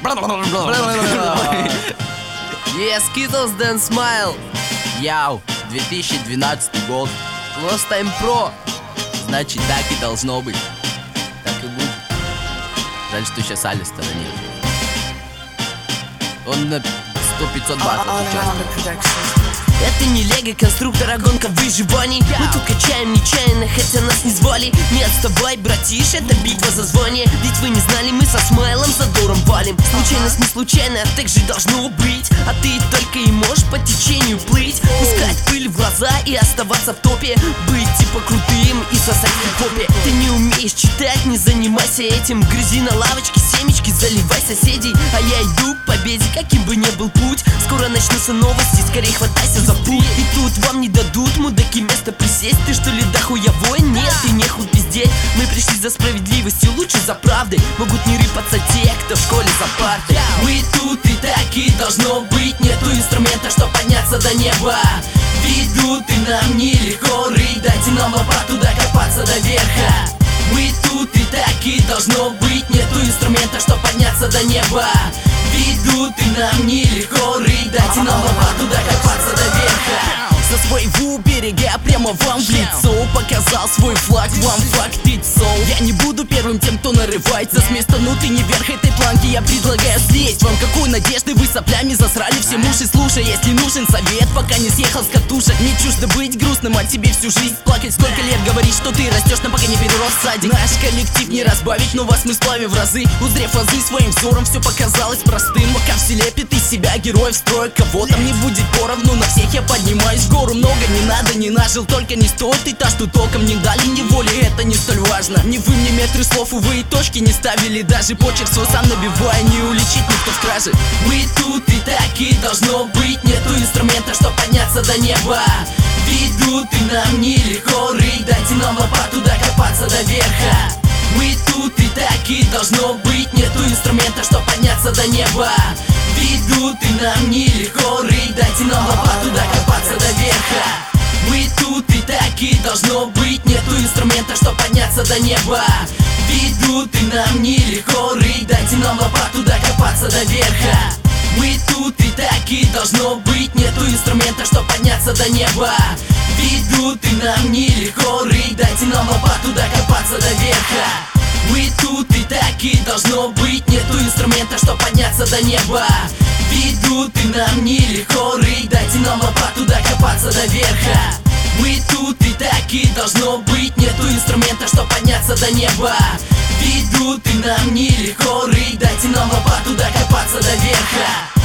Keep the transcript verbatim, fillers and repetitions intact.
Yes, Skittles Dance Smile. Яу, две тысячи двенадцатый год. Lost Time Pro. Значит, так и должно быть. Так и будет. Жаль, что сейчас Алистера нет. Он на сто-пятьсот батлов участвует. Это не лего, конструктор, а гонка выживаний. Мы тут качаем нечаянно, хотя нас не звали. Не отставай, братиш, это битва за звание. Ведь вы не знали, мы со Смайлом задором валим. Случайность не случайная, так же должно быть. А ты только и можешь по течению плыть. Пускать пыль в глаза и оставаться в топе. Быть типа крутым и сосать в попе. Ты не умеешь читать, не занимайся этим. Грызи на лавочке, семечки, заливай соседей. А я иду к победе, каким бы ни был путь. Скоро начнутся новости, скорее хватайся за путь. И тут вам не дадут, мудаки, место присесть. Ты что ли дохуевой? Нет, и нехуй пиздеть. Мы пришли за справедливостью, лучше за правдой. Могут не рыпаться те, кто в школе за партой. Мы тут и так и должно быть. Нету инструмента, чтоб подняться до неба. Ведут и нам нелегко рыть. Дайте нам лопату докопаться до верха. Мы тут и так и должно быть. Нету инструмента, чтоб подняться до неба. Ведут и нам нелегко рыть. Дайте нам лопату докопаться до верха. Со своего берега прямо вам в лицо показал свой флаг, вам факт лицо. Я не буду первым тем, кто нарывается с места, ну ты не верх этой планки. Я предлагаю слезть вам, какой надежды вы соплями засрали все уши. Слушай, если нужен совет, пока не съехал с катушек. Не чуждо быть грустным, от тебе всю жизнь плакать. Сколько лет говорить, что ты растешь, но пока не перерос садик. Наш коллектив не разбавить, но вас мы сплавим в разы. Узрев азы своим взором, все показалось простым. Пока все лепит из себя героев строя. Кого-то мне будет поровну, на всех я поднимаюсь в гору. Много не надо, не нажил, только не стоит и та, что толком не дали мне воли, это не столь важно. Не вы мне метры слов, увы, и точки не ставили. Даже почерк свой сам набивая, не уличить никто в краже. Мы тут и так и должно быть. Нету инструмента, чтоб подняться до неба. Ведут и нам нелегко рыть. Дайте нам лопату докопаться до верха. Мы тут и так и должно быть. Нету инструмента, чтоб подняться до неба. Ведут и нам нелегко рыть. Дайте нам лопату докопаться до верха. Мы тут и так и должно быть. Нету инструмента, чтоб подняться до неба. Ведут и нам нелегко рыть. Дайте нам лопату докопаться до верха. Мы тут и так и должно быть. Нету инструмента, чтоб подняться до неба. Ведут и нам нелегко рыть. Дайте нам лопату докопаться до верха. Мы тут и так и должно быть. Нету инструмента, чтоб подняться до неба. Ведут и нам нелегко рыть. Дайте нам лопату докопаться до верха. Мы тут и так и должно быть. Нету инструмента, чтоб подняться до неба. Ведут и нам нелегко рыть. Дайте нам лопату докопаться до верха.